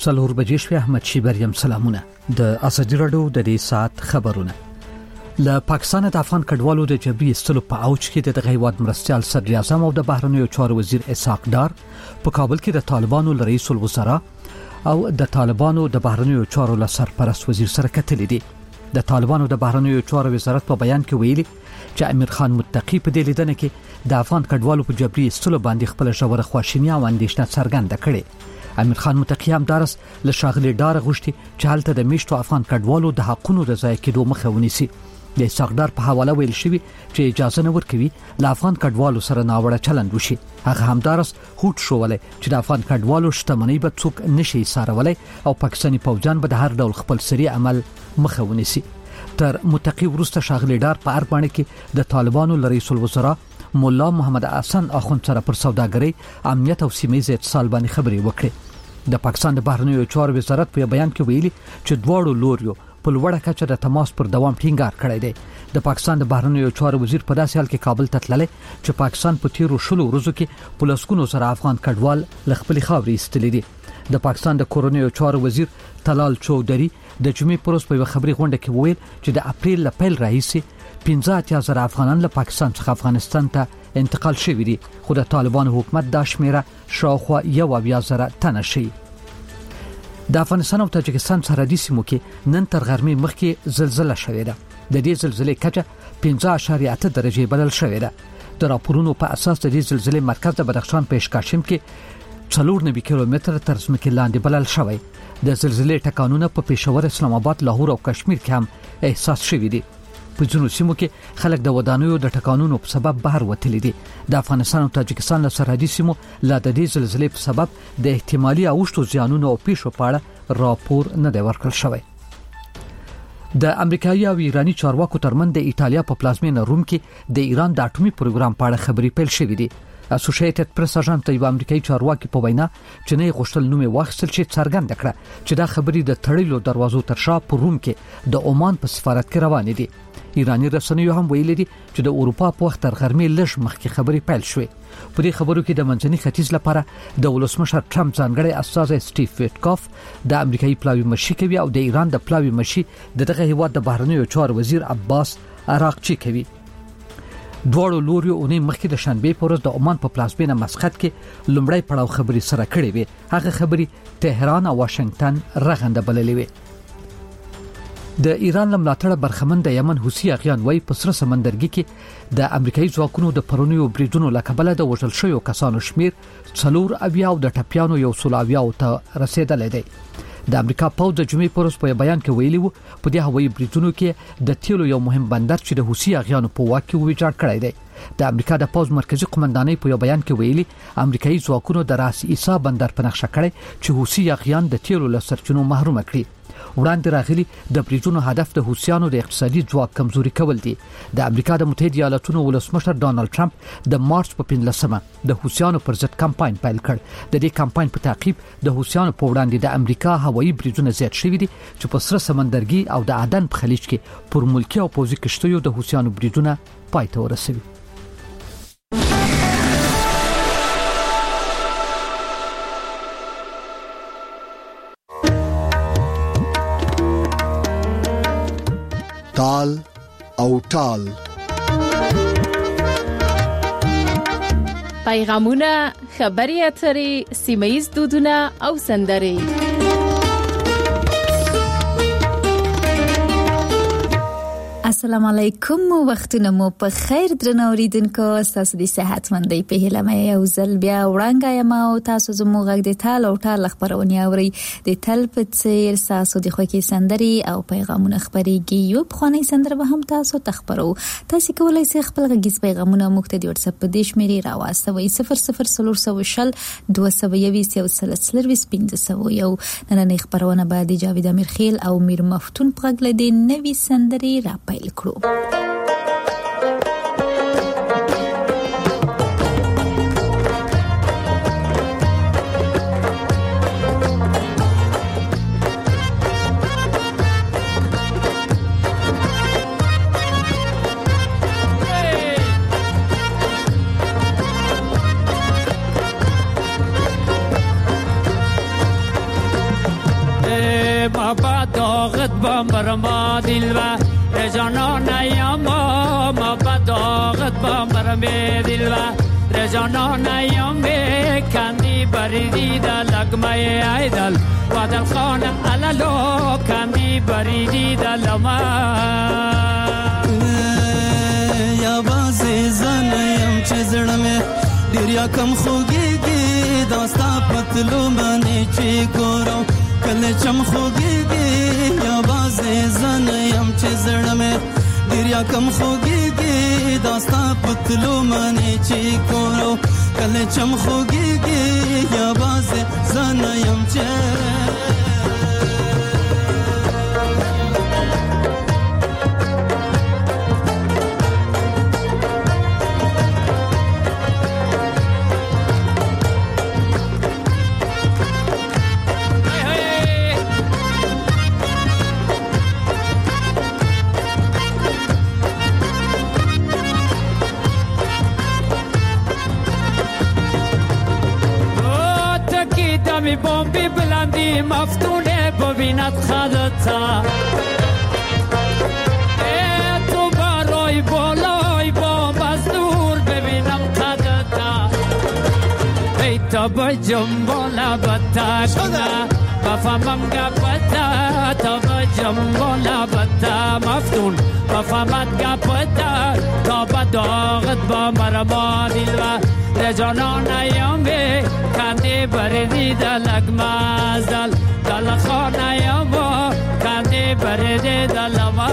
څلور بجې شوې. احمد شیبر یم. سلامونه. د ازادي رادیو د دې سات خبرونه. له پاکستان د افغان کډوالو د جبري ایستلو په اوج کې د هیواد مرستيال صدر اعظم او د بهرنیو چارو وزیر اسحاق ډار په کابل کې د طالبانو رئیس الوزرا او د طالبانو د بهرنیو چارو له سرپرست وزیر سره کتلې دي. د طالبانو د بهرنیو چارو وزارت په بیان کې ویلي چې امیر خان متقی په دې لیدنه کې د افغان کډوالو په جبري ایستلو باندې خپل ژوره خواشیني او اندېښنه څرګنده کړې. امیر خان متقی هم دارس له شاغلي ډار غوښتي چې حالت د میشتو افغان کډوالو د حقونو د ځای کېدو مخه ونیسي. د ساغدار په حواله ویل شوی چې اجازه نه ورکوي له افغان کډوالو سره ناوړه چلند وشي. هغه هم دارس هوټ شوولای چې د افغان کډوالو شتمنۍ به څوک نشي سارولای او پاکستاني پوځیان به د هر ډول خپل سری عمل مخه ونیسي. تر متقی ورسته شاغلي ډار په اربانه کې د طالبانو رئیس الوزرا مولا محمد حسن اخوند سره پر سوداګرۍ امنیت او سیمه ییز اتصال باندې خبرې وکړې. د پاکستان د بهرنیو چارو وزارت په بیان کې ویلي چې دواړو لوریو په لوړه کچه د تماس پر دوام ټینګار کړی دی. د پاکستان د بهرنیو چارو وزیر په داسې حال کې کابل ته تللی چې پاکستان په تیرو شلو ورځو کې په لسګونو سره افغان کډوال له خپلې خاورې ایستلي دي. د پاکستان د کورونیو چارو وزیر طلال چودري د جمعې پر ورځ په خبري غونډه کې وویل چې د اپریل له پیل راهیسې 15,000 افغانان له پاکستان څخه افغانستان ته انتقال شوي دي، خو د طالبانو حکومت دا شمیره شاوخوا 1,000 تنه شي. د افغانستان او تاجکستان سرحدي سیمو کې نن تر غرمې مخکې زلزلہ شوې ده. د دې زلزلې کچه 5.8 درجه بلل شوې ده. د راپورونو په اساس د دې زلزلې مرکز د بدخشان په اشکاشم کې 94 کیلومتر تر ځمکې لاندې بلل شوی. د زلزلې ټکانونه په پېښور، اسلام آباد، لاهور او کشمیر کې هم احساس شوي دي. په ځینو سیمو کې خلک د ودانیو د ټکانونو په سبب بهر وتلي دي. د افغانستان او تاجکستان له سرحدي سیمو لا د دې زلزلې په سبب د احتمالي اوښتو زیانونو او پیښو په اړه راپور نه دی ورکړل شوی. د امریکایي او ایرانی چارواکو ترمن د ایتالیا په پلازمینه روم کې د ایران د اټومي پروګرام په اړه خبري پیل شوې دي. اسوسییټډ پریس اژانس د امریکایي چارواکي په وینا چې نه غوښتل نوم واخیستل شي څرګند کړه چې دا خبري د تړلو دروازو تر شا په روم کې د عمان په سفارت کې روانې دي. ایرانی رسنیو هم ویلي دي چې د اروپا په وخت تر غرمې لږ مخکې خبري پیل شوې. په دې خبرو کې د منځني ختیځ لپاره د ولسمشر ټرمپ ځانګړی استازی سټیف ویټکاف، د امریکایي پلاوی مشي کوي او د ایران د پلاوی مشي دغه هیواد د بهرنیو چارو وزیر عباس عراقچی کوي. دواړو لوریو اونۍ مخکې د شنبې په ورځ د عمان په پلازمینه مسقط کې لومړی پړاو خبري سره کړې وي. هغه خبري تهران او واشنگټن رغنده بللې وي. د ایران لملاتړ برخمن د یمن حوثي اغیان وای په سره سمندرګي کې د امریکایي ځواکونو د پرونیو بریدونو لکبله د وژل شویو کسانو شمیر 4 او د ټپیانو 100 ته رسیدلی دی. د امریکا پوځ د جمعې پر ورځ په بیان کې ویلي وو په دې هوایي بریدونو کې د تیلو یو مهم بندر چې د حوثي اغیانو په واک کې ویجاړ کړی دی. د امریکا د پوځ مرکزی قومندانۍ په بیان کې ویلي امریکایي ځواکونو د راس عیسی بندر په نقشه کړی چې حوثي اغیان د تیلو له سرچینو محروم کړي. وړاندې راغلي د بریدونو هدف د حوثیانو د اقتصادي ځواک کمزوري کول دي. د امریکا د متحده ایالاتونو ولسمشر ډانلډ ټرمپ د مارچ په 15مه د حوثیانو پر ضد کمپاین پیل کړ. د دې کمپاین په تعقیب د حوثیانو په وړاندې د امریکا هوایي بریدونه زیات شوي دي چې په سره سمندرګي او د عدن په خلیج کې پر ملکی او پوځي کشتیو د حوثیانو بریدونه پای ته ورسوي. تال او ټال پیغامونه، خبري اترې، سیمه‌ییز دودونه او سندرې. السلام علیکم، وختونه مو په خیر درنو اوریدونکو. تاسو د صحت مندۍ په هیله مې یو ځل بیا وړاندې یم او تاسو زموږ غږ د تال او ټال خبرونه اوري. د تل په څیر تاسو د خوږی سندرې او پیغامونه خبريږي. یو بخونی سندره به هم تاسو تخبرو. تاسو کولای شئ خپل غږیز پیغامونه موږ ته د واتس اپ په دې شمیرې راوستوي 0040 220 130 1501. نن خبرونه بعد جاوید امیرخیل او میر مفتون په غږ لدی نوې سندرې را پیل کړو. ما دلبر رجانان ایام ما بداغت با مرم دلبر رجانان ایام کندی بریدی در لگمه ایدل و دل خانه علالو کندی بریدی در لما یا بازی زنیم چه زړمه ډیر یا کم خوږیږي داستا پتلو باندې چې ګورم کله چم خوږیږي یا بازی زنیم چه زړمه ډیر یا کم خوږیږي داستا پتلو باندې چې ګورم کله چم خوږیږي یا بازی زنیم چه می بومبی بلندی مفتونه ببیند خدتا تو برای بالای بوم از دور ببینم خدتا ای تا بجم بالا بتا کنه بفهمم گپتا تا بجم بالا بتا مفتون بفهمت گپتا تا بداغت با مرما دلوا رجانان ایامی کندی بریدی دلک مازدل دل خان ایاما کندی بریدی دلما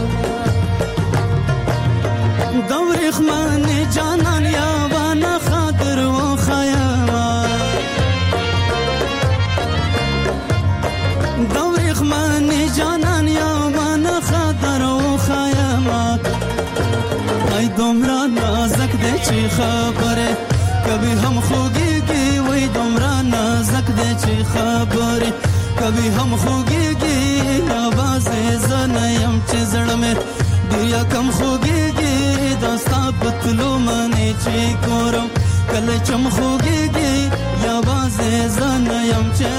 دوریخ من جانان یاوان خاطر و خیاما دوریخ من جانان یاوان خاطر و خیاما ای دومرا نازک ده چی خبره کبھی ہم خوگیگی وی دومرا نازک دے چی خبری کبھی ہم خوگیگی آواز زنیم چی زڑمے دیا کم خوگیگی داستا پتلو منی چی کورم کل چم خوگیگی آواز زنیم چی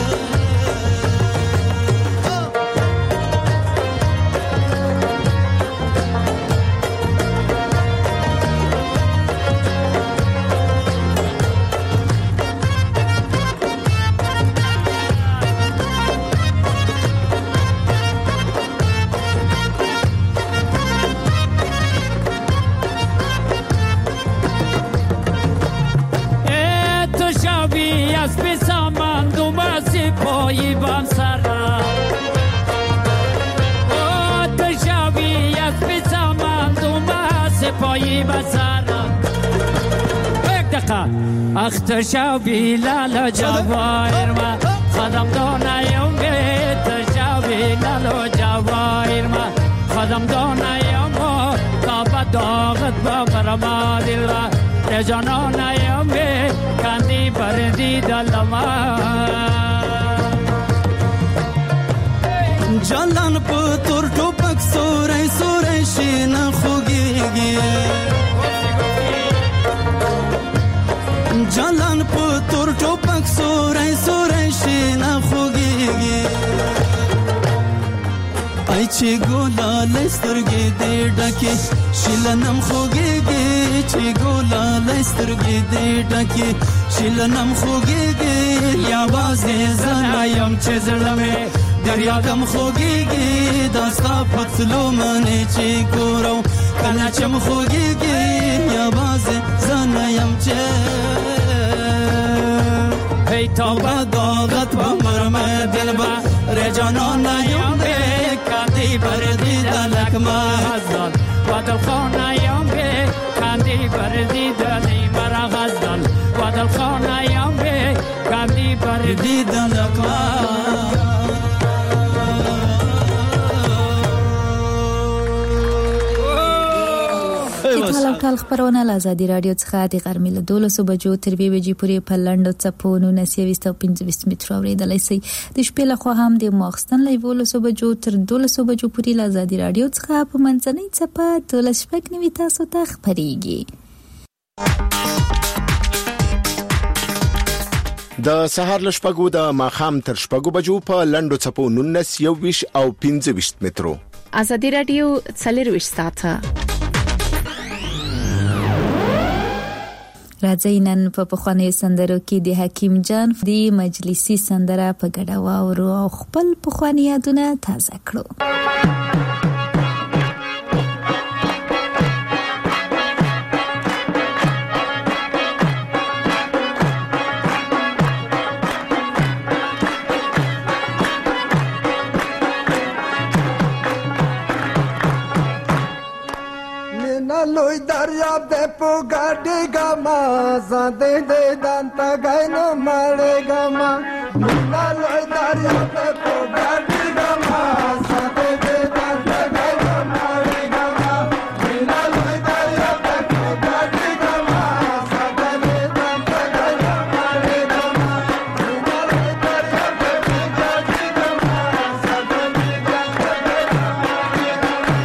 پایی بام سرا او تشاوی از بیزمان دوما سپایی با سرا یک دقیقه اخ تشاوی لالا جواهر ما خدم دانایم به تشاوی لالا جواهر ما خدم دانایم تا بداغت با مرما دل را رجانانایم به کندی بردی دلما جلان پتور ټوپک سورې سورې شین خوږیږي جلان پتور ټوپک سورې سورې شین خوږیږي ای چې ګولا لسترګې دې ډکه شلنم خوږیږي چې ګولا لسترګې دې ډکه شلنم خوږیږي یا وازه زنایم چې زړمه دریا کم خوگیگی داستا پتلو منی چی کورو کنا چم خوگیگی یا باز زنیم چه ای تا بداغت با مرم دل با رجانان نیم بی کندی بردی دلک مازدال و دل خان نیم بی کندی بردی دلی مرا غزدال و دل خان نیم بی کندی بردی دلک مازدال ټال خبرونه له ازادي رادیو څخه د غرمې له 12 بجو تر 2 بجې پورې په لنډو څپو 1925 متر اوریدلای شئ د شپې له خوا هم د ماخستن له 12 بجو تر 12 بجو پورې له ازادي رادیو څخه په منځنۍ څپه 12 تاسو ته خبريږي د سهار لشپګو د ماخام تر شپګو بجو په لندو چپو 19 21 او 25 مترو. ازادي رادیو 24 ساعته. راځي نن په پخواني سندرو کې د حکیم جان د مجلسي سندره په ګډه واورو او خپل پخواني یادونه تازه کړو. لوی دریاب دې په ګاډي ګما زده دې دانتا غاینو مړې ګما مینا لوی دریاب دې په ګاډي ګما زده دې دانتا غاینو مړې ګما مینا لوی دریاب دې په ګاډي ګما زده دې دانتا غاینو مړې ګما مینا لوی دریاب دې په ګاډي ګما زده دې دانتا غاینو مړې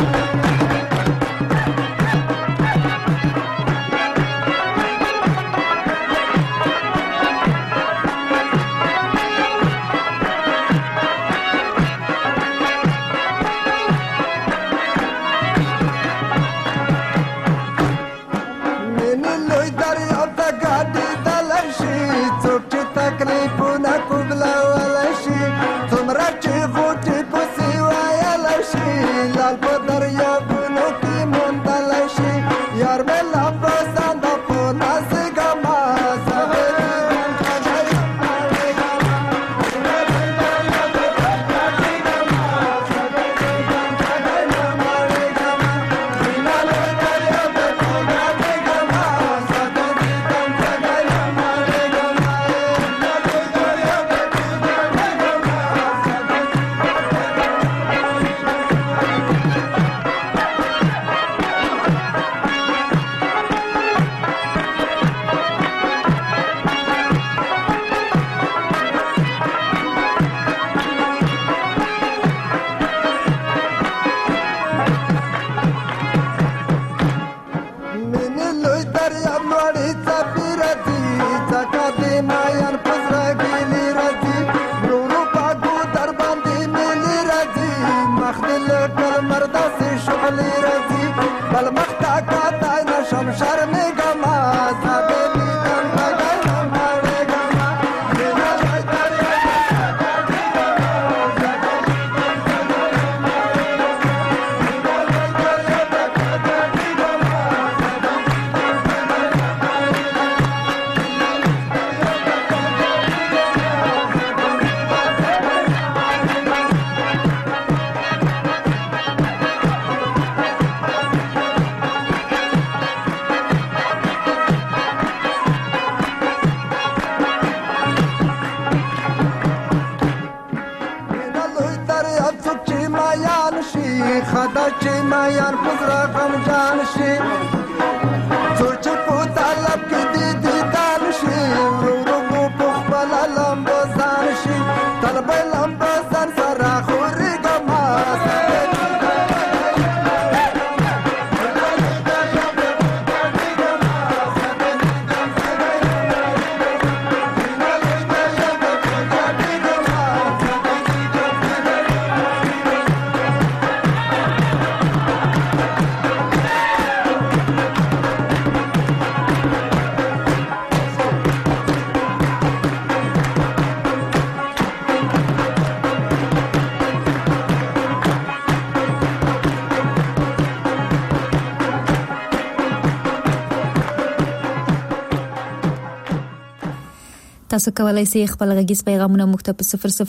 تاسو کولای شئ خپل غږیز پیغامونه موږ ته په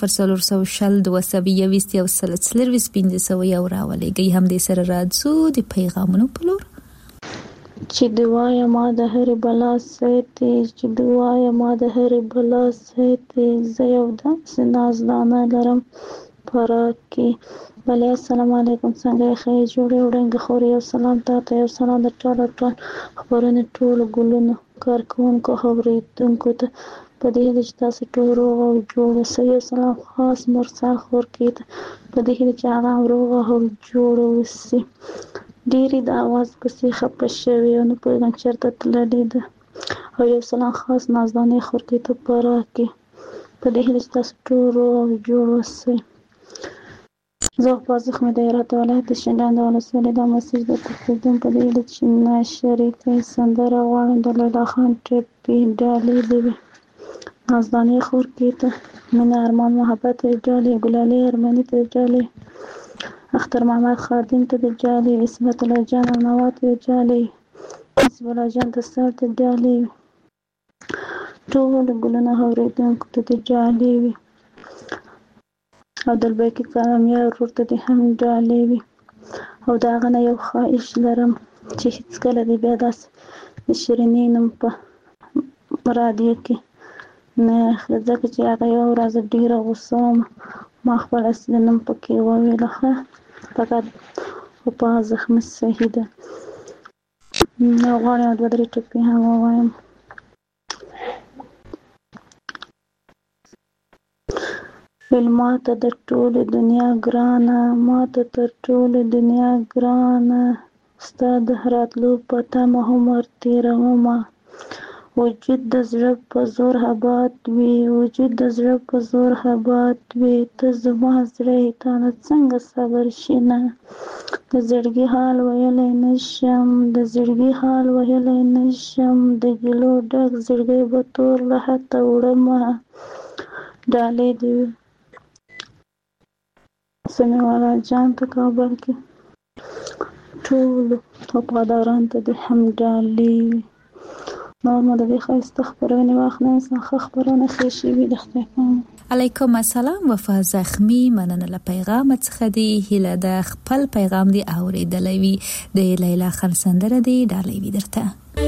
004020 او 323 راولېږئ. هم دې سره راځو د پیغامونو په لور. چې دوايا ما د هر بلا سيتي چې دوايا ما د هر بلا سيتي زيو د نازدانه لرم پراکي. بله السلام علیکم، څنګه خیر جوړې وړنګ خوري او سلام تاسو یو سلام د ټول خبرونه ټول ګلونو کارکونکو خبرېدونکو ته په دې چې تاسو ټول روغ او جوړ اوسئ. سلام خاص مرسل خور کېد په دې چې هغه روغ او جوړ اوسئ. ډېری د आवाज پسې خپه شوی او نه پوهېږم چېرته تللې ده او یو سلام خاص نازدانې خورکې ته په راکې په دې هیله چې تاسو ټول روغ او جوړ اوسئ. زه غبار زخمي د هرات ولایت د شینډنډ د ولسوالۍ دا مسیج درته پرېږدم په دې هیله چې ناشریکۍ سندره غواړم د لیلا خان ټپي ډالۍ دې وي. نازدانې خورکې ته مینه ارمان محبت ته ډالۍ، ګلالۍ ارمني ته ډالۍ، اختر محمد خادم ته د ډالۍ، عصمت الله جان او نوا ته د ډالۍ، نصیب الله جان د سر ته ډالۍ وي. ټولو ګلونه اورېدونکو ته د ډالۍ وي. او د الباقي کامیاب ورور ته دې هم ډالۍ وي. او د هغه نه یو خواهش لرم چې هېڅکله دې بیا داسې د شیرینې نوم په رادیو کې نه اخلي، ځکه چې هغه یو ورځ ډېره غوسه وم، ما خپل اصلي نوم پکې وویله. ښه فقط په زخمي صحیح ده. نو غواړم 2-3 ټکي هم ووایم. ماته د ټولې دنیا ګرانه، ماته تر ټولې دنیا ګرانه، ستا د راتلو په تمه عمر تېرومه. وجود د زړه په زور اباد وي، وجود د زړه په زور اباد وي، ته زما زړه تا نه څنګه صبر شي نه. د زړګي حال ویلی نشم، د زړګي حال ویلی نشم، د ګیلو ډک زړګی به تور له حته وړمه. ډالۍ دې وي سمیع الله جان ته کابل کې، ټولو وفادارانو ته دې هم ډالۍ وي. نور مو د دې ښایسته خپرونې وخت نه انسان ښه خپرونه ښې شوي د خدای په امان. علیکم السلام. وفا زخمی مننه له پیغام څخه دی. هیله د خپل پیغام دی اوریدلې وي. د لیلا خان سندره دی ډالۍ وي درته.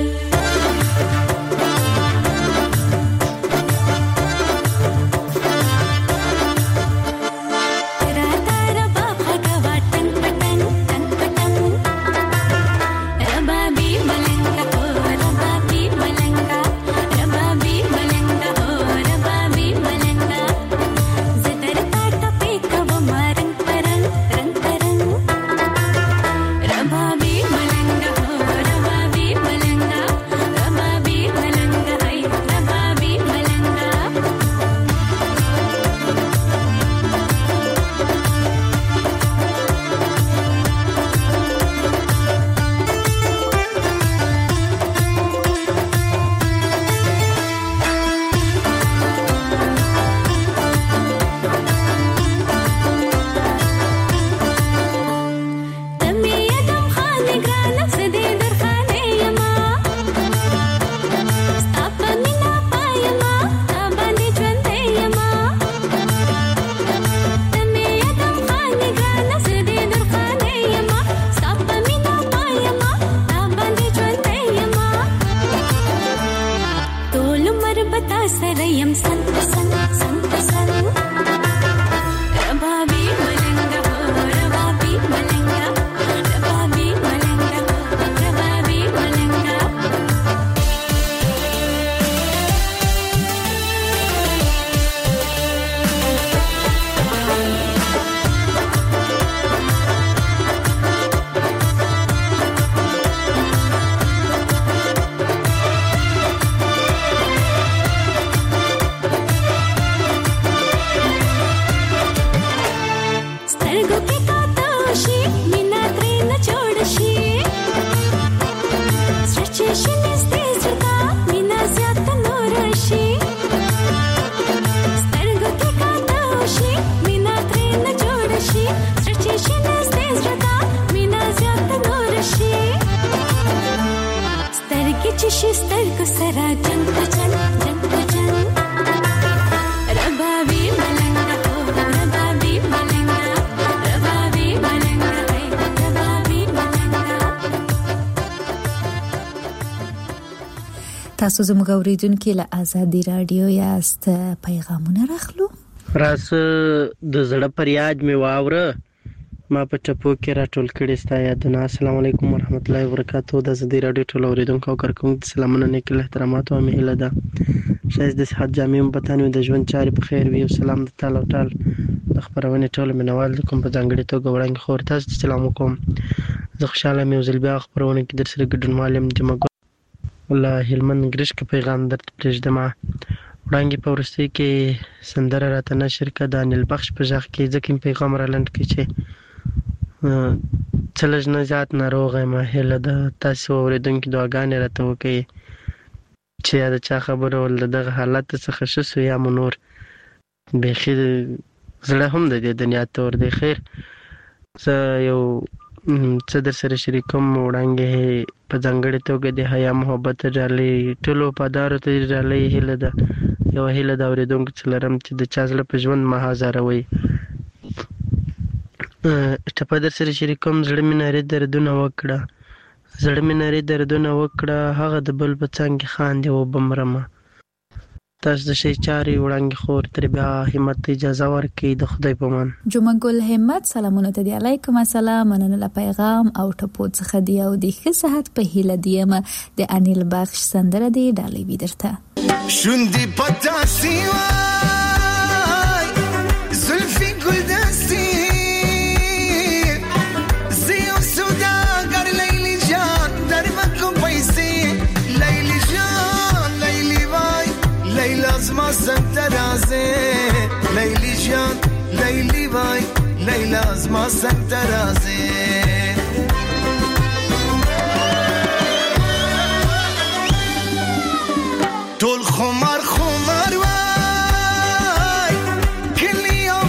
تاسو زموږ اوریدونکو له آزادي رادیو یاست. پیغامونه راخلو. راس د زړه پریاد می واوره ما په ټپو کې راټول کړي ستا یادونه. السلام علیکم ورحمت الله وبرکاتہ. د آزادي رادیو ټول اوریدونکو او کارکونکو سلامونه نیک احترامات او مهله ده. شایست د صحت جامع وطن د ژوند چارې په خیر وي. سلام د تعالی ټال د خبرونه ټول منوال کوم په ځانګړي توګه وړاندې خور تاسو سلام کوم. زه خوشاله مې وزل بیا خبرونه کې در سره ګډون معلم د له هلمند ګرشک پیغام درته پرېږدم. وړاندې په وروستۍ کې سندره راته نشر کړه د انیل بخش په غږ کې، ځکه یې پیغام را لنډ کړي چې څه لږ نه زیات ناروغه یم. هیله ده تاسو اورېدونکي دعاګانې راته وکړئ چې یا د چا خبره ول د دغه حالت څخه ښه شو یا مو نور بیخي زړه هم د دې دنیا تور دی. خیر زه یو څه در سره شریکوم. وړاندې په ځانګړې توګه د حیا محبت ډالۍ ټولو وفادارو ته ډالۍ هیله ده، یوه هیله د اورېدونکو څه لرم چې د چا زړه په ژوند مه ازاروئ. ټپه در سره شریکوم. زړه مې نارې دردونه وکړه، زړه مې نارې دردونه وکړه، هغه د بل په څنګ خاندې وبه مرمه. تاسو د شی چارې وړاندې خور تر بیا همت اجازه ورکړي د خدای په امان. جمعه ګل همت سلامونه ته دی. علیکم السلام، مننه پیغام او ټپو څخه دی او د ښه صحت په هیله دیم. د انیل بخش سندره دی ډالۍ وی درته. شوندی پتا سیوای زلفی گل دستی زیو سوداگر لیلی جان در مکو پیسی لیلی جان لیلی وای لیلا از ما سنترازه لیلی جان لیلی وای لیلا از ما سنترازه طول خمار خمار وای کلی و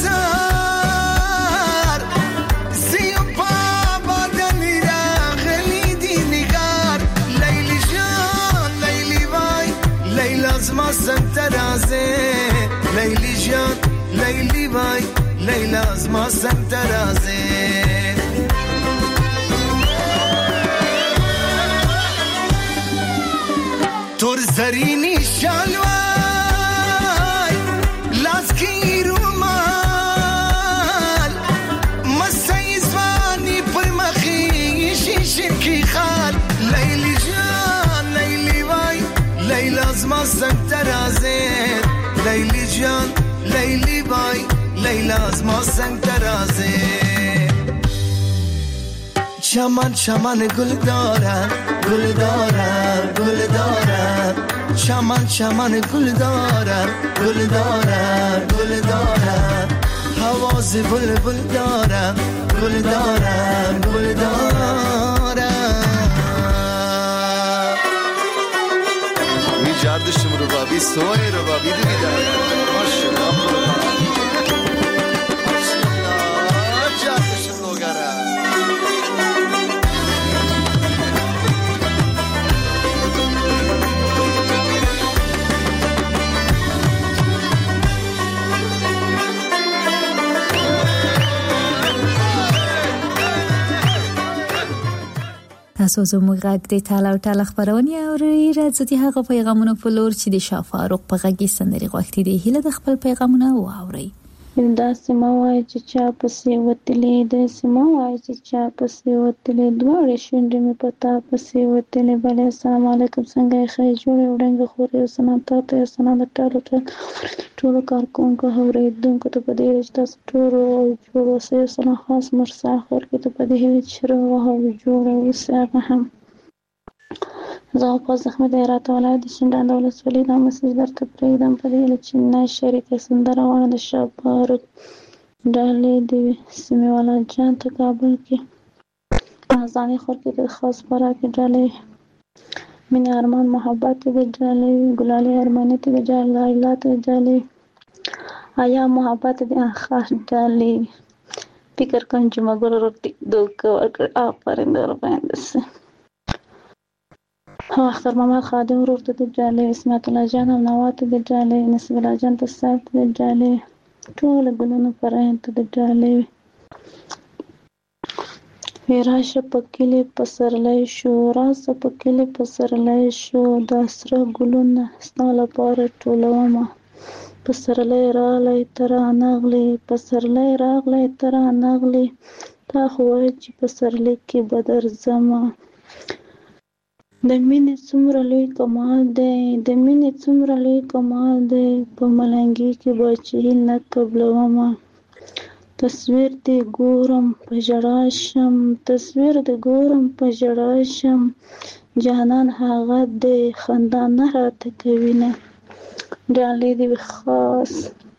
بازار زیو پا بادنی را غلی دی نگار لیلی جان لیلی وای لیلا از ما سنترازه لیلی جان لیلی وای لیلا از ما سنترازه تور زرینی شالوای لاسکی رومال مسای زوانی پر مخی شیشن کی خال لیلی جان لیلی وای لیلا از ما سنترازه لیلی جان لیلی وای لیلا از ما سنترازه چمن چمن گل دارد گل دارد گل دارد چمن چمن گل دارد گل دارد گل دارد حواس بلبل دارد گل دارد گل دارد می جردشم رو بابی سوی رو بابی دیگه دارد ماشالله جردشم لوگره تاسو زموږ غږ د ټاله او ټاله خبرونه اورئ. راځي د هغه پیغامونو په لور چې د شاه فاروق په غږ کې سندري غوښتي دي. هیله د خپل پیغامونه واورئ. دا سیمه وای چې چا پسې وتلې د سیمه وای چې چا پسې وتلې دواړې شونډې مې پتا پسې وتلې. بله السلام علیکم، څنګه یې ښه جوړې وړنګ خورې سلام تاسو ته سلام د ټولو کارکونکو اورېدونکو ته په دې چې تاسو ټولو جوړ اوسئ. سلام خاص مرسا خور کې ته په دې چې روغ او جوړ اوسئ. هم زه په زحمت راته ولایت د شینډان د ولسوالۍ دا مسیج درته پرېږدم په دې چې نه شریکه سندره وانه د شاه فاروق ډالۍ د سیمې والا جان ته کابل کې ځانې خور کې د خاص خوراکي ډالۍ مینې ارمان محبت د ډالۍ ګلالي ارماني ته د ډالۍ ډالۍ آیا محبت د خاص ډالۍ فکر کوم چې مګر روټي دوکه ورکړ آفرین در باندې سه اختر محمد خادم ورور ته د ډالۍ اسمت الله جان او نوات د ډالۍ نصیب الله جان ته سات د ډالۍ ټول ګلونو پرهن ته د ډالۍ راشه پکلی پسرلی شو راشه پکلی پسرلی شو د سره ګلونه ستا لپاره ټولومه پسرلی راغلی تر نغلی پسرلی راغلی تر نغلی تا خو وای چې پسرلی کې بدر زما د مینې څومره لوی کمال دی د مینې څومره لوی کمال دی په ملنګي کې بچی نه قبلومه تصویر دې ګورم په ژړا شم تصویر دې ګورم په ژړا شم جانان هغه د خندا نه راته کوي نه ډالۍ دې وي خاص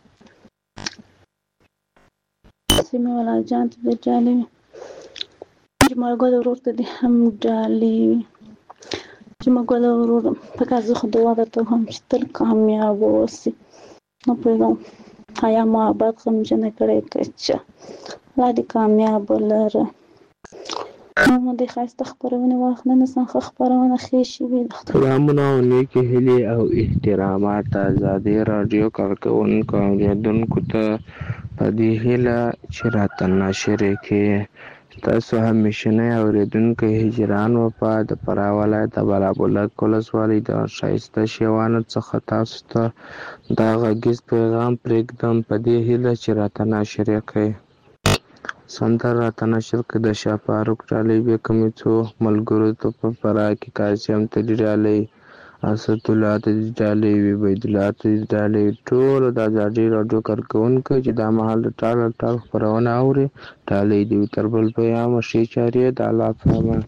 سیمه والا جان ته د ډالۍ جمال ګل ورور ته دې هم ډالۍ وي جمال ګل ورور پکې زه خو دعا درته هم چې تل کامیاب اوسې نو پوهېږم حیا محبت غمجنه کړی کچه الله دې کامیاب ولره نو د ښایسته خپرونې وخت نه نسان ښه خپرونه ښې شوې ده سلامونه او نیکې هیلې او احترامات ازادي راډیو کارکوونکو او اورېدونکو ته په دې هیله چې راته ناشرې کې تاسو همیشنی اورېدونکی هجران وفا د فراه ولایت د بالابلک ولسوالۍ د ښایسته شیوانو څخه تاسو ته دا غږیز پیغام پرېږدم په دې هیله چې راته ناشرې کوئ سندره راته نشر کړه د شاه فاروق ډالۍ بیا کومې څو ملګرو ته په فراه کې قاسم ته دې ډالۍ اسدالله ته دې ډالۍ وي عبیدالله ته دې ډالۍ ټولو د ازادي راډیو کارکوونکو چې دا مهال د ټال خپرونه اوري ډالۍ دې وي تر بل پیغامه ښې چارې د الله په امان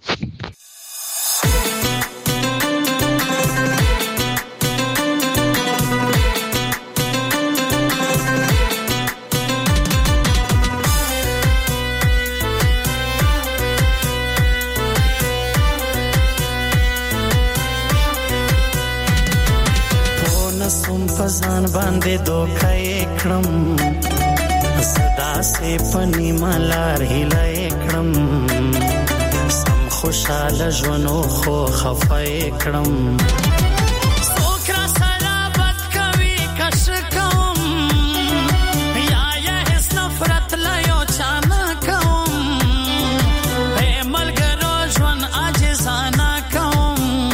ځان باندې دوکه یې کړم صدا سي پني مالار هله یې کړم سم خوشاله ژوندو خو خفه یې کړم څوک را سره بد کوي کش کوم یا هیڅ نفرت لا یو چا نه کوم ملګرو ژوند عاجزانه کوم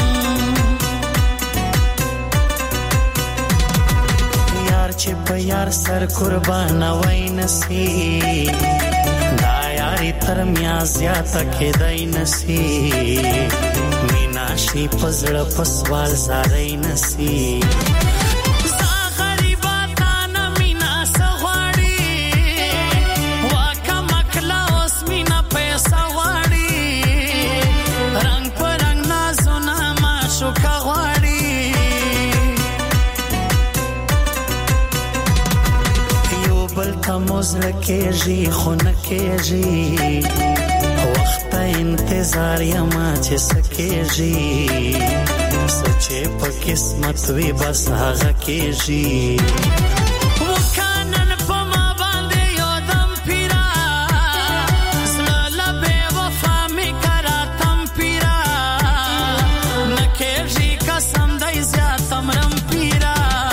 چې په یار سر قربان وای نسی دا یاري تر میا زیاته کېدای نسی مینا شي پزړه پسوال زارای نسی زه غریبه تا نه مینا سغواړي واکه مکلا اوس مینا پیسه غواړي رنگ پر رنگ نازونه معشوقه غواړي بلتا موزل کېږي خو نه کېږي وخت انتظار یما چې سکېږي سچې په قسمت وي بس هغه کېږي وکانن په ما باندې یو دم پیرا زړه بې وفا مې کراتم پیرا نه کېږي قسم دی زیاتم رم پیرا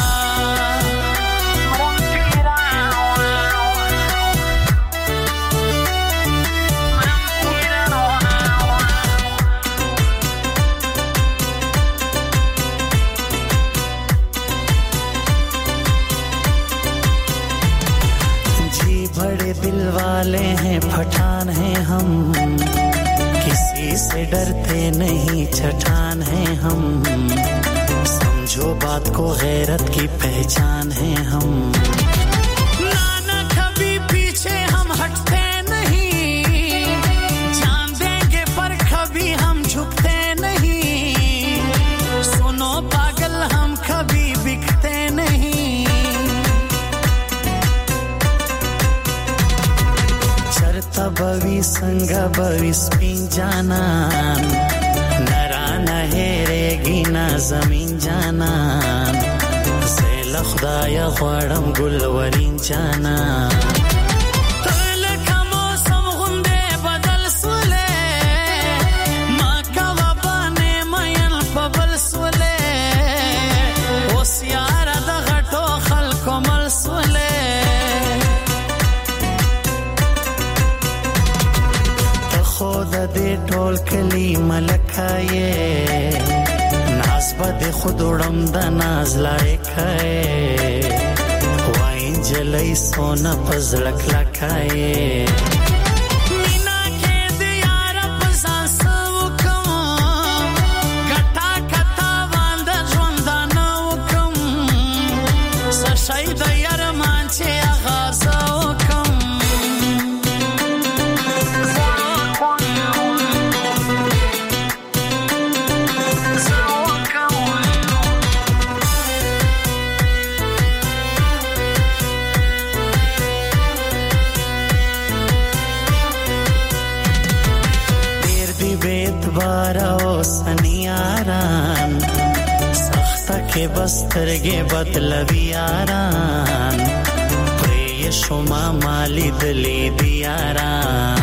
दिल वाले हैं पठान हैं हम किसी से डरते नहीं छठान हैं हम समझो बात को गैरत की पहचान हैं हम नाना कभी पीछे हम हटते नहीं जान देंगे पर कभी हम झुकते नहीं सुनो पागल हम कभी बिकते नहीं बवी संगा बवी स्पिन जानन नरा नहेरेगी ना जमीन जानन زیل خدایا غواړم ګلورین جانان ټول کلی ملکایې ناز بده خود وړم د ناز لایکایې وای جلای سونا پزړک لکایې مینا کې د یار په ساسو کوم کټا کټا باند ژوند نه وکم سشای د یار مان چې آغاز وکم یاران سخته کې بسترګې بدلوي یاران پرې شما مالی دلی دی یاران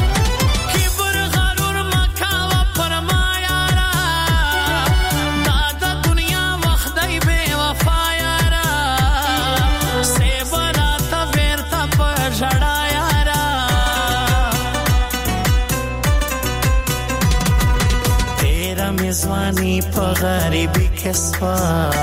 میزوانی په غریبی کې سوا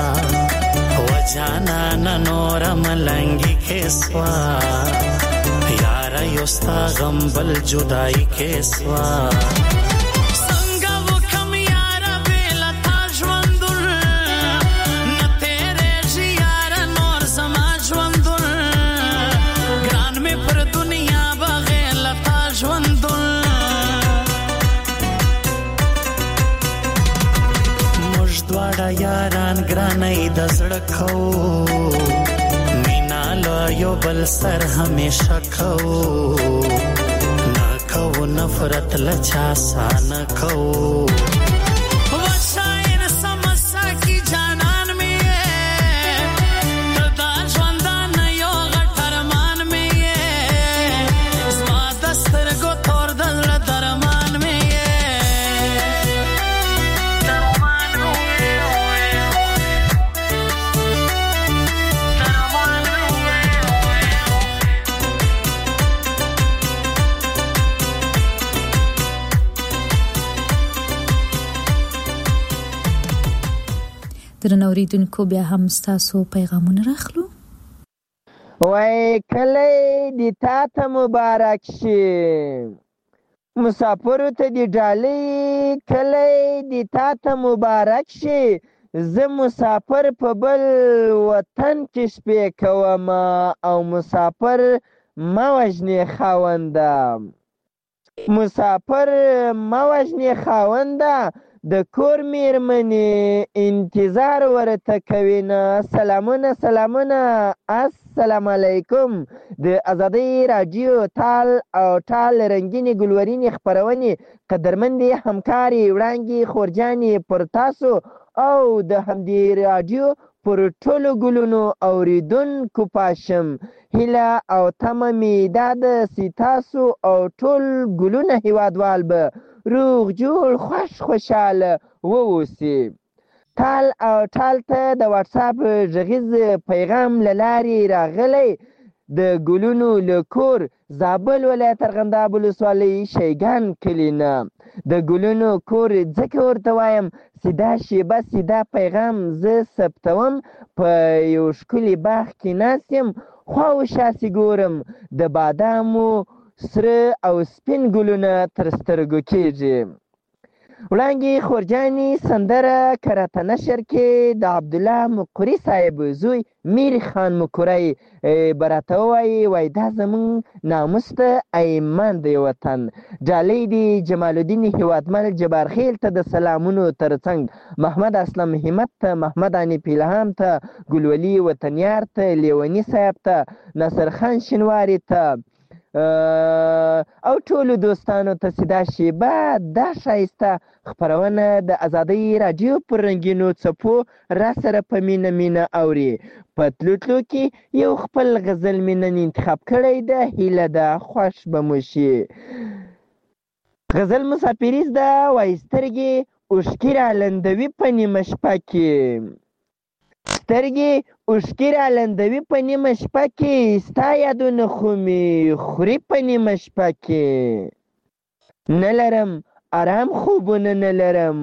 وجانا نور ملنګي کې سوا یار یوستا غم بل جدائی کې سوا څنګه وکم یار بل تا ژوندل نه تیرې یار نور سما ژوندل ګران می پر دنیا بغیر لتا ژوندل دواړه یاران ګرانۍ د زړه کو مینا له یو بل سر همیشه کو نه کو نفرت له چا سان کو وشایر سمسا کی جانان می دا ژوندان یو غټ ارمان می زما د سترګو تور د زړه درمان می درنو اوریدونکو بیا هم ستاسو پیغامونه راخلو. وای کلی دی تا ته مبارک شي مسافرو ته دی ډالۍ کلی دی تا ته مبارک شي زه مسافر په بل وطن کې شپې کوم او مسافر مه وژنې خاونده مسافر مه وژنې خاونده د کور میرمنې انتظار ورته کوي نه سلامونه السلام علیکم د ازادۍ راډیو تال او ټال رنګینې ګلورینې خپرونې قدرمندې همکارې وړانګې خورجانې پر تاسو او د همدې راډیو پر ټولو ګلونو اوریدونکو پاشم هیله او تمه مې دا ده چې تاسو او ټول ګلونه هیوادوال به روغ جوړ خوشحاله واوسي تال او ټال ته د واتساپ غږیز پیغام له لارې راغلی د ګلونو له کور زابل ولایت ارغنداب ولسوالۍ شیګان کلي نه د ګلونو کور ځکه ورته وایم سیدا شیبه سیدا پیغام زه ثبتوم په یو ښکلي باغ کې ناست یم خوا و شاسې ګورم د بادامو سره او سپین ګلونه تر سترګو کېږي وړانګې خورجانې سندره کرته نشر کې د عبدالله مقري صاحب زوی میر خان مقری به راته ووایي دا زموږ ناموس ته ایمان دی وطن ډالۍ دی جمال الدین هیوادمل جبارخیل ته د سلامونو ترڅنګ محمد اسلم همت ته محمد انیف الهام ته ګلولي وطنیار ته لیوني صاحب ته ناصر خان شینواري ته او ټولو دوستانو ته چې دا شیبه دا ښایسته خپرونه د ازادۍ راډیو پر رنګینو څپو را سره په مینه اوري په تلو کې یو خپل غزل مې نن انتخاب کړی ده هیله ده خوښ به مو شي غزل مسافریز ده وایي سترګې اوښکې رالندوي په نیمه شپه کې سترګې اوښکې رالندوي په نیمه شپه کې ستا یادونه خو مې خوري په نیمه شپه کې نه لرم آرام خوبونه نه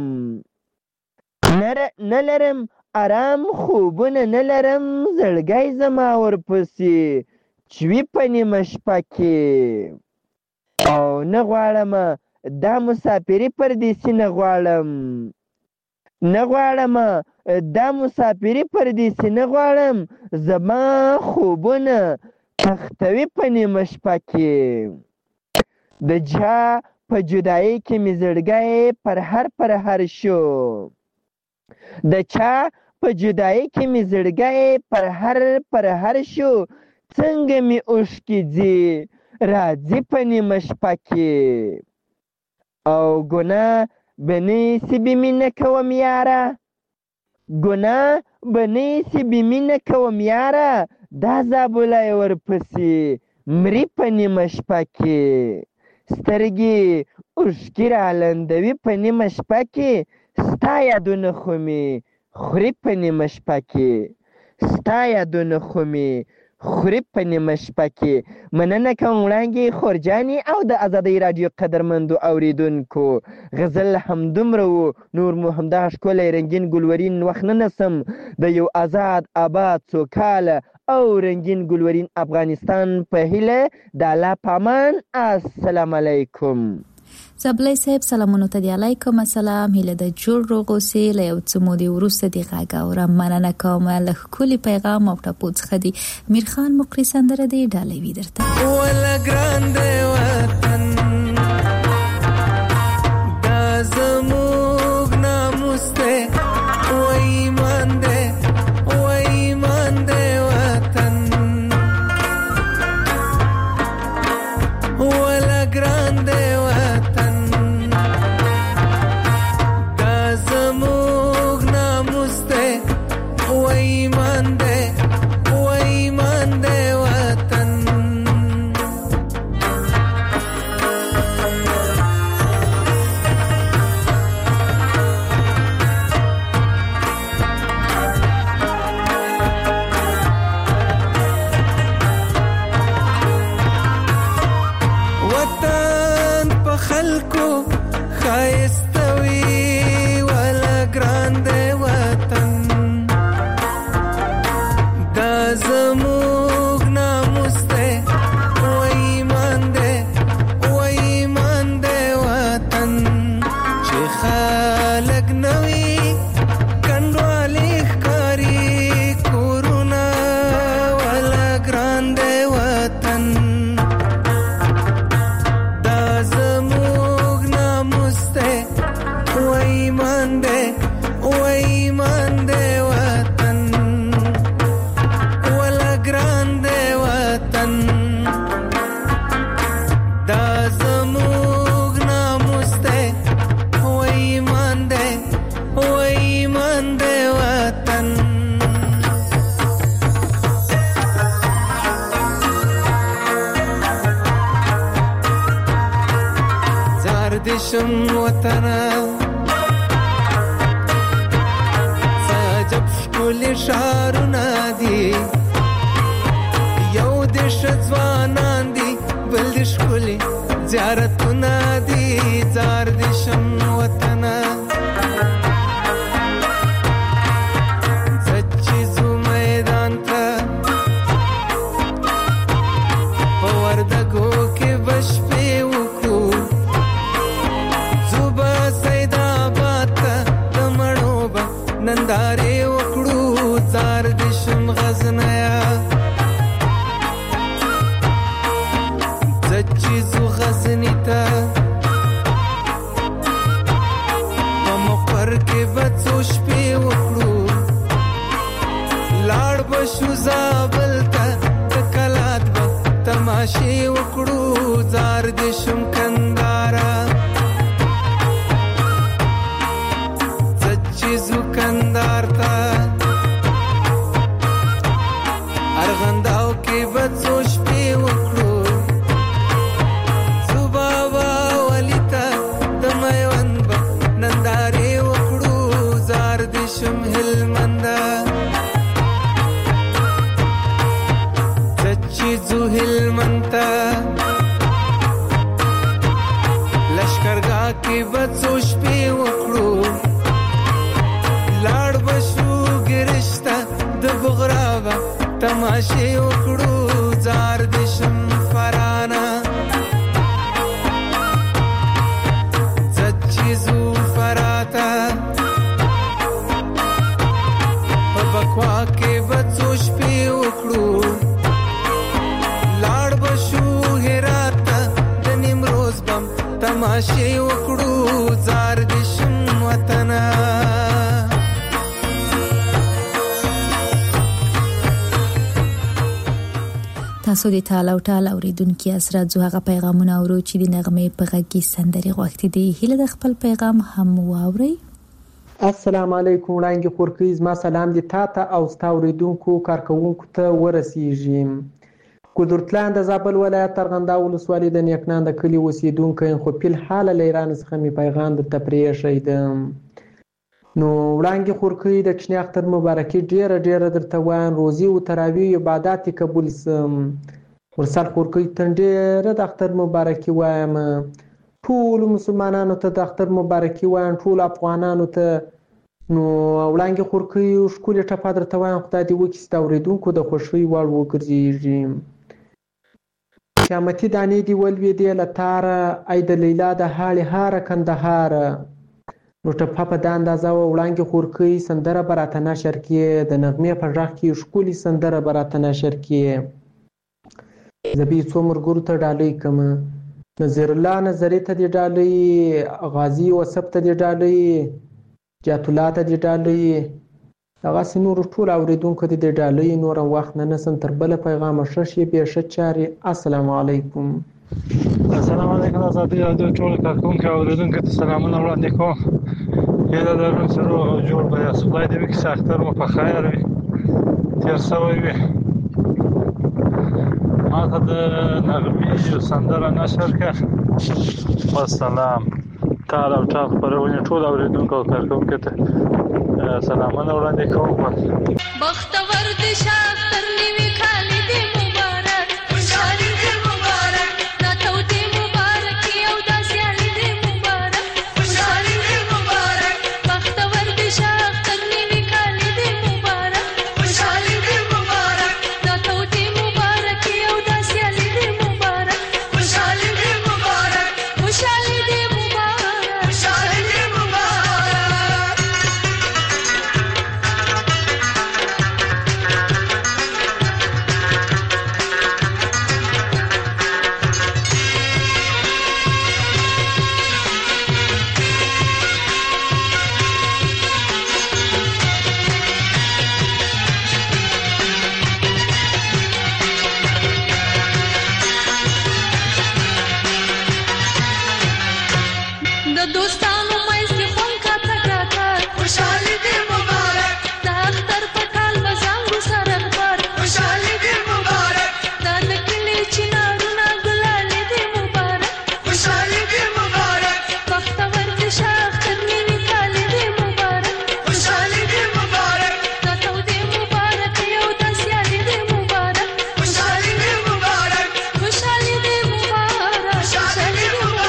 لرم آرام خوبونه نه لرم زړګی زما ورپسې چوي په نیمه شپه کې او نه غواړم دا مسافري پردیسي نه غواړم دا مسافري پردیسي نه غواړم زما خوبونه تختوي په نیمه شپه کې د چا په جدایۍ کې مې زړګی پرهر شو د چا په جدایۍ کې مې زړګی پرهر شو څنګه مې اوښکې ځي راځي په نیمه شپه کې او ګناه بنیسی بیمینه کوم یاره ګناه بنیسی بیمینه کوم یاره دا زابلای ورپسې مري په نیمه شپه کې سترګې اوښکې رالندوي په نیمه شپه کې ستا یادونه خو مې خوري په نیمه شپه کې ستا یادونه خو مې خوري په نیمه شپه کې. مننه کوم وړانګې خورجانې او د ازادۍ راډیو قدرمندو اوریدونکو غزل همدومره و، نور مو همدغه ښکلی رنګین ګلورین وخت نه نسم د یو آزاد آباد سوکاله او رنګین ګلورین افغانستان په هیله د الله په امان. السلام علیکم. زبلی صاحب سلامونو ته دی علیکم السلام. هیله د جوړ روغ اوسې. له یو څه مودې وروسته دې غږ اورم. مننه کوم له ښکلي پیغام او ټپو څخه دی. میرخان مقری سندره دی ډالوي درته ولا ګرانده وطن دا زموږ ناموس دی و ایمان دی وطن ولا ګرانده شم وطنا سجب شکل شارونه دي یو د شځوانان دي بل د شکل زیارتونه دي زار د شم وطنا سچي زو میدان ته وردګو کې بشپې وکړو ننداره وکړو زار دشم غزنیا زچیزو غزنی تا مقر کې بچو شپې وکړو لاړ بشو زابل تا کلات به تماشې وکړو زار دشم کندارا کندار تا ارغنداو کې بچو شپې وکړو زوبابا ولیتا د میوند به نندارې وکړو زار دشم هلمندا چچی زو هلمنتا لشکرګاه کې بچو شپې وکړو لاړ بشو ګرشتا د بغرابا تماشې وکړو زار دشم فرانا زچیزو فراتا په بکوا کې بچو شپې وکړو لاړ بشو هراتا د نیمروز بم تماشې وکړو زار دشم وطنا تاسو د تعالی او تعالی اوریدونکو اسرات زو هغه پیغامونه اورو چې د نغمه په غږ کې سندري غوښتي دي. هله د خپل پیغام هم واوري. السلام علیکم وړاندې خورکې زما سلام دي تاته او ستا اوریدونکو کارکونکو ته ورسیږي. قدرتلاند د زابل ولایت ارغنداو ولسوالۍ د نیکنان د کلی اوسیدونکی خو په حال له ایران څخه می پیغام د تپریه شیدم. نو وړاندې خورکې د چنی اختر مبارکي ډیره درته وایم. روزي او تراویح عبادت قبول سم. ورسره خورکې تندې د اختر مبارکي وایم. ټول مسلمانانو ته د اختر مبارکي وایم، ټول افغانانو ته. نو وړاندې خورکې ښکلې ټپه درته وایم، خدای دې وکړي ستا اورېدونکو د خوښۍ وړ وګرځېږي. قیامتي دانې دې ولوېدې له تاره، ای د لیلا د هاړې هاره کندهاره. نو ټپه په دا اندازه وه وړاندې خورکۍ سندره به راته نشر کړې، د نغمې په غږ کې ښکلې سندره به راته نشر کړې. زه به یې څو ملګرو ته ډالۍ کړم. نظیر الله نظري ته دې ډالۍ، غازي وصف ته دې ډالۍ، جات الله ته دې ډالۍ، دغسې نورو ټولو اورېدونکو ته دې ډالۍ. نور وخت نه نیسم، تر بله پیغامه ښه شیبې ښه چارې. السلام علیکم. السلام علیکم. ازادي راډیو ټول کارکونکو او اوریدونکو ته سلامونه وړاندې کوم. هیله لرم چې روغ او جوړ به یاست. خدای دې وکړي چې اختر مو په خیر وي، تېر سوی وي. ما ته د نغمې یو سندره نشر کړه. والسلام. ټال او ټال خپرونې ټول اوریدونکو او کارکونکو ته سلامونه وړاندې کوم. بختور دې شه اختر نوي کال دې مبارک، خوشحالي دې مبارک، ناتو دې مبارک او دا سیالي دې مبارک، خوشحالي دې مبارک. بختور دې شه اختر نوي کال دې مبارک، خوشحالي دې مبارک، ناتو دې مبارک او دا سیالي دې مبارک، خوشحالي دې مبارک، خوشحالي دې مبارک، خوشحالي دې مبارک. د دوستانو مېز کې خوند کاته کاته، خوشحالي دې مبارک. د اختر په ټال بزانګو سره خبر، خوشحالي دې مبارک. دا د کلي چنارونه ګلالي دې مبارک، خوشحالي دې مبارک. بختور دې شه اختر نوي کال دې مبارک، خوشحالي دې مبارک، ناتو دې مبارک او دا سیالي دې مبارک، خوشحالي دې مبارک، خوشحالي دې مبارک، خوشحالي دې مبارک.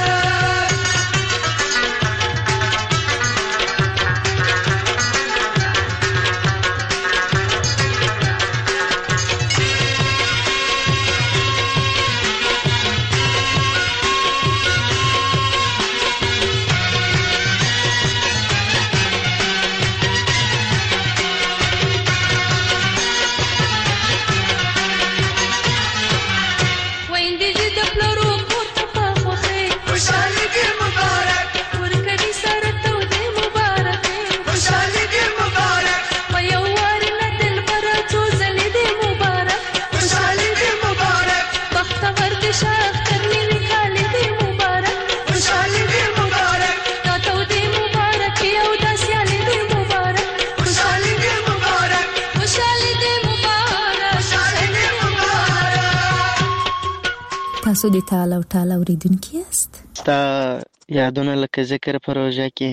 ویندې دې د پلرو کور ته په خوښۍ، خوشحالي دې مبارک. ورکړي سره تودې مبارکۍ، خوشحالي دې مبارک. په یو وار نه دلبره څو ځلې دې مبارک، خوشحالي دې مبارک. بختور دې شه اختر نوي کال دې مبارک، خوشحالي دې مبارک. دا تودې مبارکۍ او دا سیالي دې مبارک، خوشحالي دې مبارک، خوشحالي دې مبارک، خوشحالي دې مبارک. تاسو د تعالی او تعالی اوریدونکو یاست. ستا یادونه لکه ذکر په روژه کې،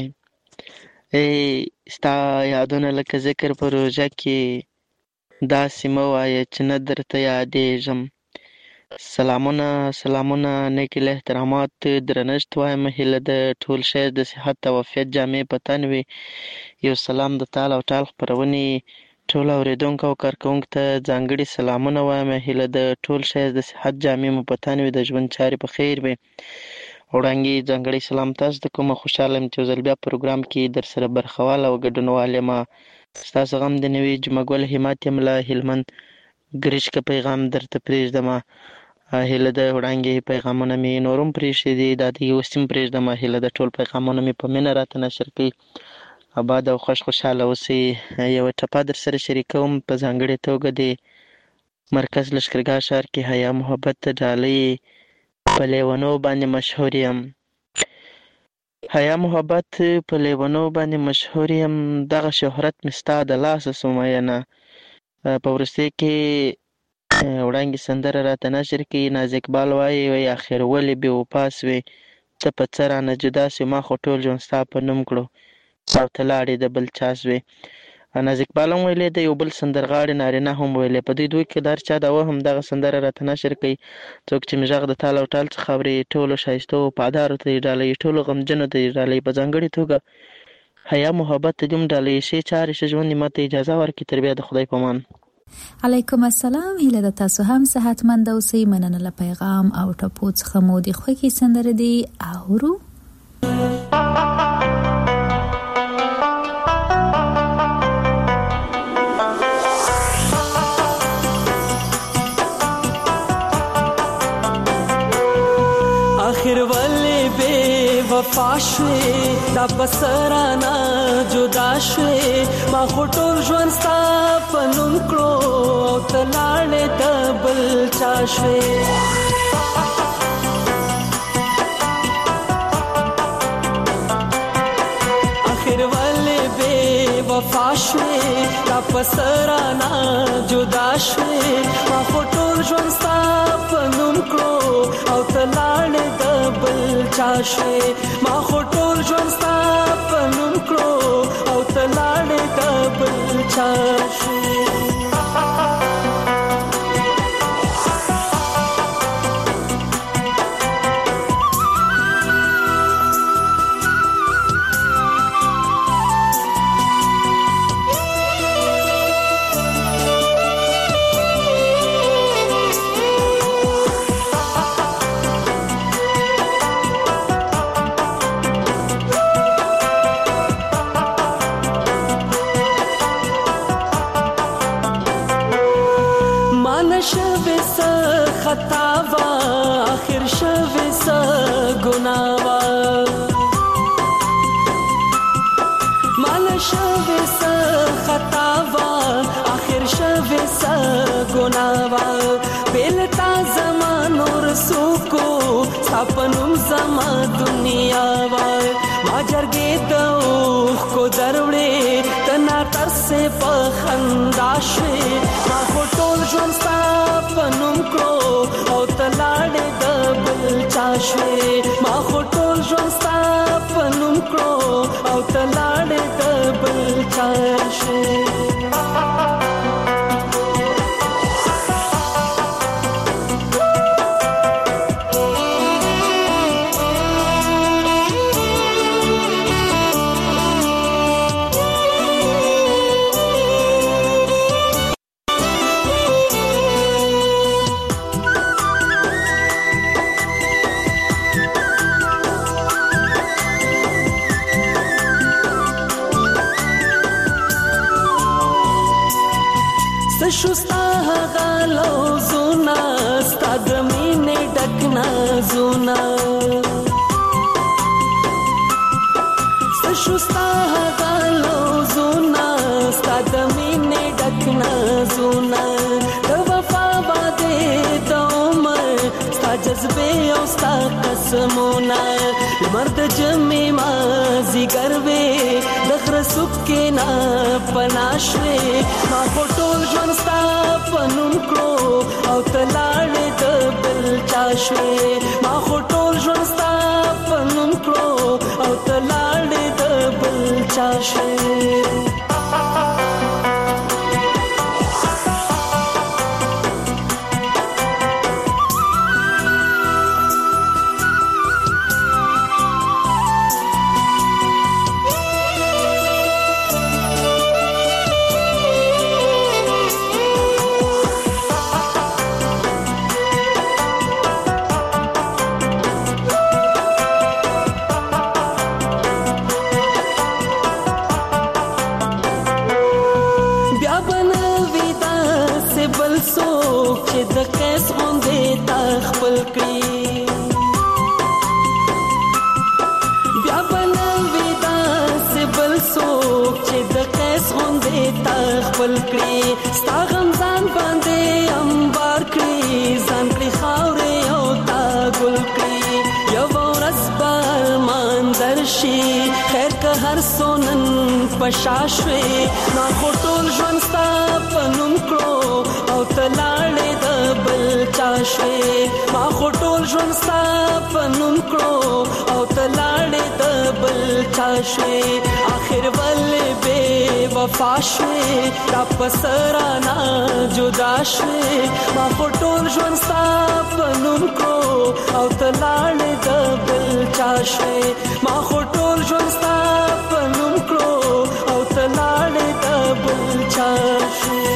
ستا یادونه لکه ذکر په روژه کې، داسې مه وایه چې نه درته یادېږم. سلامونه سلامونه، نیک احترامات، درنښت وایم. هیله د ټول شی د صحت او عافیت جامې په تن وي. یو سلام د تعالی او تعالی خپرونې ټول اوریدونکو او کارکونکو ته ځانګړي سلامونه وایم. هیله د ټول شی د صحت جامې مو په تن وي، د ژوند چارې په خیر وي. وړاندې ځانګړی سلام تاسو ته کوم. خوشحاله یم چې یو ځل بیا پروګرام کې در سره برخوال او ګډونوال یم. ستاسو غم د نوي جمعه ګل همت یم له هلمند ګرشکه پیغام درته پرېږدم. هیله د وړاندې پیغامونه مې نور هم پرېښي دي، دا د اوس هم پرېږدم. هیله د ټول پیغامونه مې په مینه راته نشر کړي. آباد او خوشحاله اوسئ. یوه ټپه در سره شریکوم، په ځانګړې توګه د مرکز لښکرګاه ښار کې حیا محبت ډالۍ په لیونو باندې مشهور یم. حیا محبت په لیونو باندې مشهور یم، دغه شهرت مې ستا د لاسه سو مینه. په وروستۍ کې وړانګې سندره راته نشر کوي. ناز اقبال وایي اخر ولې بې وفا سوې، ته په څه رانه جدا سوې، ما خو ټول ژوند ستا په نوم کړو او ته لاړې د بل چا سوې. ناز اقبال هم ویلې ده، یو بل سندرغاړي نارینه هم ویلې. په دوی کې د هر چا د وهم دغه سندره راته نشر کوي. څوک چې مې غږ د تال او ټال څخه اوري، ټولو ښایستو وفادارو ته یې ډالۍ، ټولو غمجنو ته یې ډالۍ. په ځانګړې توګه حیا محبت ته دې هم ډالۍ. ښې چارې ښه ژوند دې ماته اجازه ورکړي. تر بیا د خدای په امان. علیکم السلام. هیله ده تاسو هم صحتمند اوسئ. مننه له پیغام او ټپو څخه مو د خوښې سندره دی اورو. آخر ولې بے وفا شوې، دا بسرانا جدا شوې، ما خو ټول ژوند ستا په نوم کړو او ته لاړې د بل چا شوې. آخر ولې بے وفا شوې، دا بسرانا جدا شوې، ما خو ټول ژوند ستا په نوم کړو او ته لاړې د بل چا شوې. ما خو ټول ژوند ستا په نوم کړو او ته لاړې د بل چا شوې. خطاوا آخر شوی سا گناوا، مال شوی سا خطاوا آخر شوی سا گناوا. بیلتا زمان اور سوکو ساپنم زما دنیا وا، ما جرګې دوخ کو دروړې تنا تر سے پخندا شوې. ما خو ټول ژوند ستا په نوم کړو او ته لاړې د بل چا شوې. ما خو ټول ژوند ستا په نوم کړو او ته لاړې د بل چا شوې. شستا غالو زونا ستا د مینې ډک نازونه، شستا غالو زونا ستا د مینې ډک نازونه. د وفا باندې د عمر ستا جذبې او ستا قسمونه، لمر د جمعې مازدیګر وې د غره څوکې نه پناه شوې. ما خو ټول ژوند ستا په نوم کړو او ته لاړې د بل چا شوې. ما خو ټول ژوند ستا په نوم کړو او ته لاړې د بل چا شوې. خپل کړی ستا غمزان باندې شي خیر که هر سونن پشاشوي ما خټول ژوند ستا پنوم کړو او تلاړې د بل چاشوي ما خټول ژوند ستا پنوم کړو او تلاړې د بل چاشوي اخر ولې بے وفا شوي تا پسرانا جدا شوي ما خټول ژوند ستا پنوم کړو او تلاړې د بل چاشوي ما خټول ژوند ستا پنوم کړو او تلاړې د بل چاشوي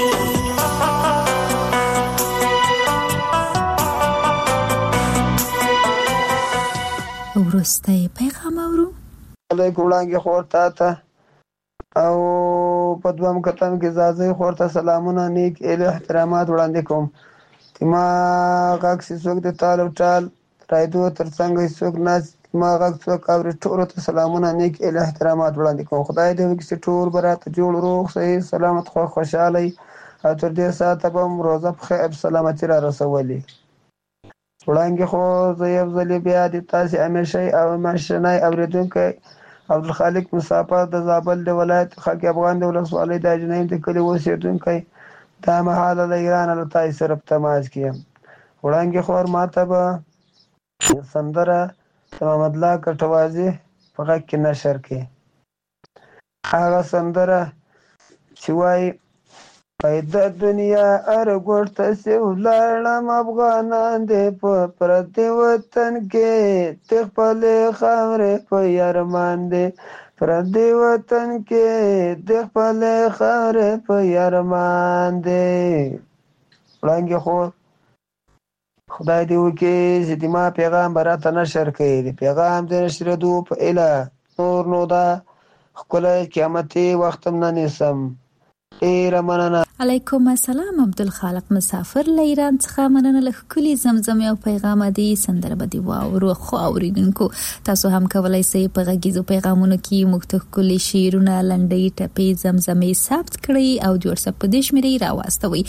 ورسته پیغام اورو علیکم وړاندې خورتا ته او په دوام کتم کې زازي خورتا سلامونه نیک اله احترامات وړاندې کوم تما غاک سیسوک د تال او ټال رايدو ترڅنګ سیسوک ناز ما غاک څوک او ټول ته سلامونه نیک اله احترامات وړاندې کوم خدای دې وکړي ټول برات جوړ روغ صحیح سلامت خو خوشاله او تر دې ساعت به روزه په خیر سلامتی را رسولي وړاندې خو زیب زلی بیا د تاسو همیشه او ماشنای اوریدونکو عبدالخالق مسافر د زابل د ولایت خاک افغان د ولسوالۍ د اجنیم د کلی اوسیدونکو دا مهاله د ایران له تاسو سره په تماس کې وړاندې خو ماته به سندره محمد الله کټوازی په غږ کې نشر کې هغه سندره چې وایي پیدا دنیا ارګورته سولړم افغانان دې په پردي وطن کې تخپل خاورې په یارمان دې پردي وطن کې تخپل خاورې په یارمان دې وړاندې خو خدای دې وکړي چې د ما پیغام براته نشر کړي پیغام دې نشردو په اله نور نو دا ښکلی قیامتي وخت هم نه نیسم ډیره مننه علیکم السلام عبدالخالق مسافر له ایران څخه مننه له ښکلي زمزمې او پیغام دی سندره به دی واورو خو اوریدونکو تاسو هم کولای شئ په غږیزو پیغامونو کې موږ ته ښکلي شعرونه لنډۍ ټپې زمزمې ثبت کړئ او د واتساپ په دې شمېرې راواستوئ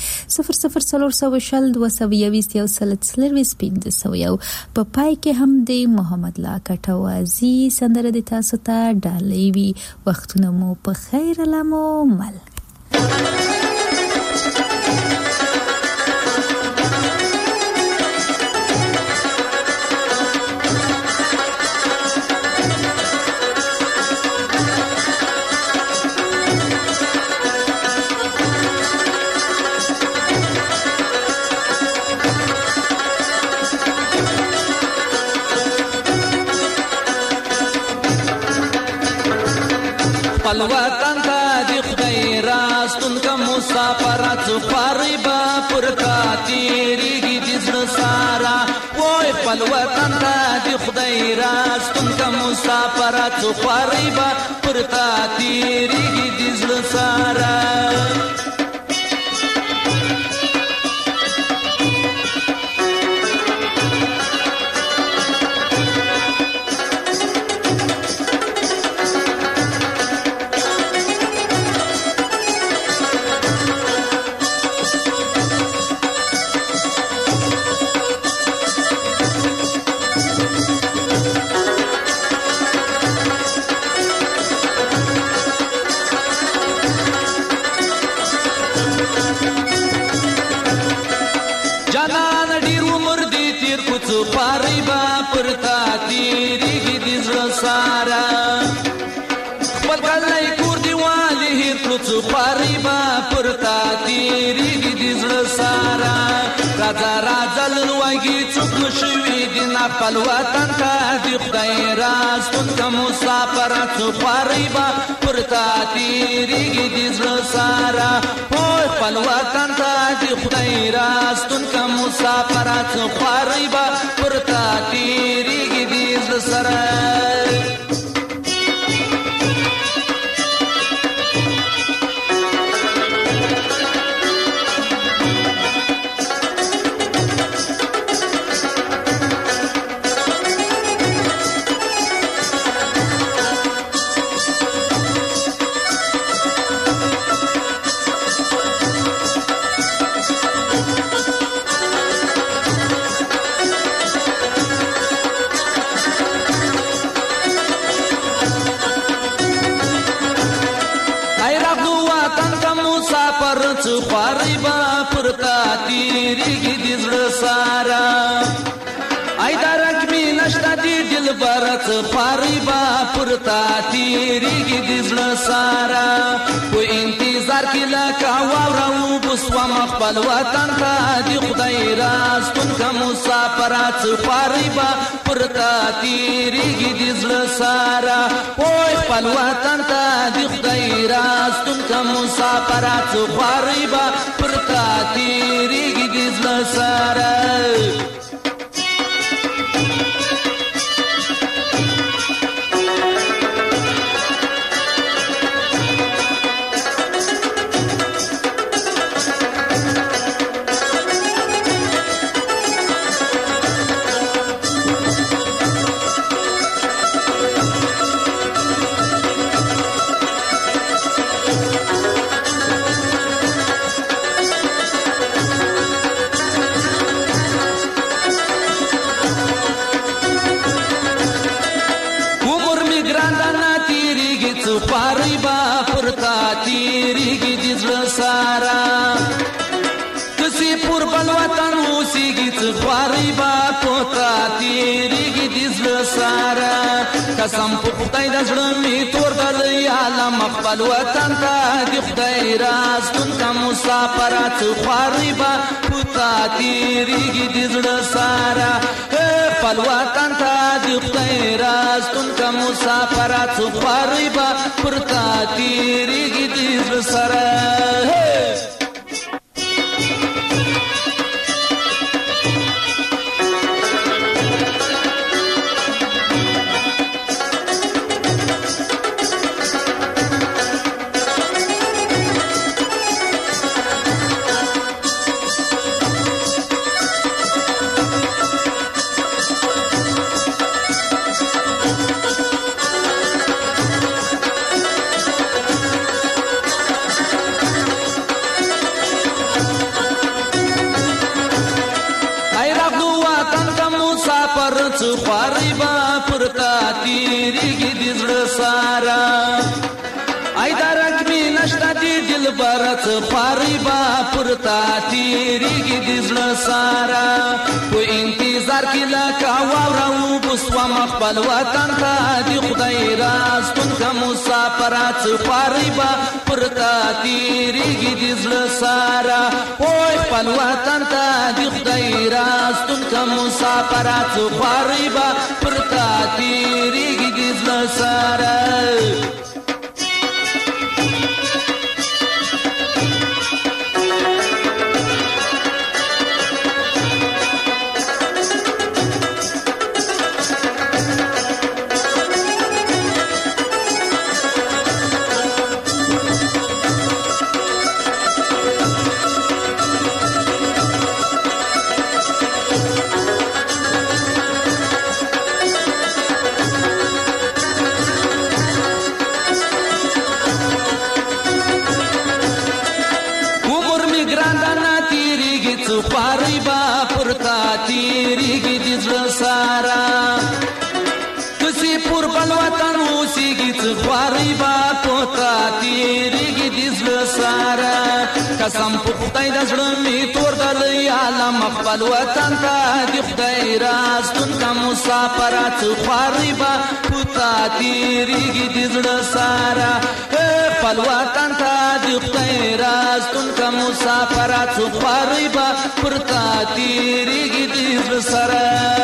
00420 په پای کې هم د محمد الله کټوازی سندره د تاسو ته ډالۍ وي وختونه مو په خیر لمو مل الوطن ته د خدای راستون کوم مسافرات خوري با پر کاتيري د زړه سارا وای الوطن ته د خدای راستون کوم مسافرات خوري با پر کاتيري د زړه سارا خپل وطن ته د خدای راستون کوم مسافرات خوري با پرتا تیریږي د زړه سارا خپل وطن ته د خدای راستون کوم مسافرات خوري با پرتا تیریږي د زړه سارا راغلو وطن ته مسافر څه خواري به پر تا تېرېږي د زړه ساره ای درک مې نشته د دلبر څه خواري به پر تا تېرېږي د زړه ساره په انتظار کې لکه واوره اوبه سومه خپل وطن ته د خدای راستون که مسافره څه خواري به پر تا تېرېږي د زړه ساره پوی خپل وطن ته د خدای راستون که مسافره څه خواري به پر تا تېرېږي د زړه ساره خواري با پر تا تېرېږي د زړه ساره کسي پر بل وطن اوسېږي څه خواري با پر تا تېرېږي د زړه ساره قسم په خدای د زړه مې تور دی عالم خپل وطن ته د خدای راستون که مسافره څه خواري به پر تا تېرېږي د زړه ساره خپل وطن ته د خدای راستون که مسافره څه خواري به پر تا تېرېږي د زړه سره څه خواري به پر تا تېرېږي د زړه ساره ای درک مې نشته د دلبر څه خواري به پر تا تېرېږي د زړه ساره په انتظار کې لکه واوره اوبه سومه خپل وطن ته د خدای راستون که مسافره څه خواري به پر تا تېرېږي د زړه ساره پوی خپل وطن ته د خدای راستون که مسافره څه خواري به پر تا تېرېږي د زړه ساره خواري با پر تا تېرېږي د زړه ساره کسي پر بل وطن اوسېږي څه خواري با پر تا تېرېږي د زړه ساره قسم په خدای د زړه مې تور دی عالم خپل وطن ته د خدای راستون که مسافره څه خواري با پر تا تېرېږي د زړه ساره خپل وطن ته د خدای راستون که مسافره څه خواري به پر تا تېرېږي د زړه سره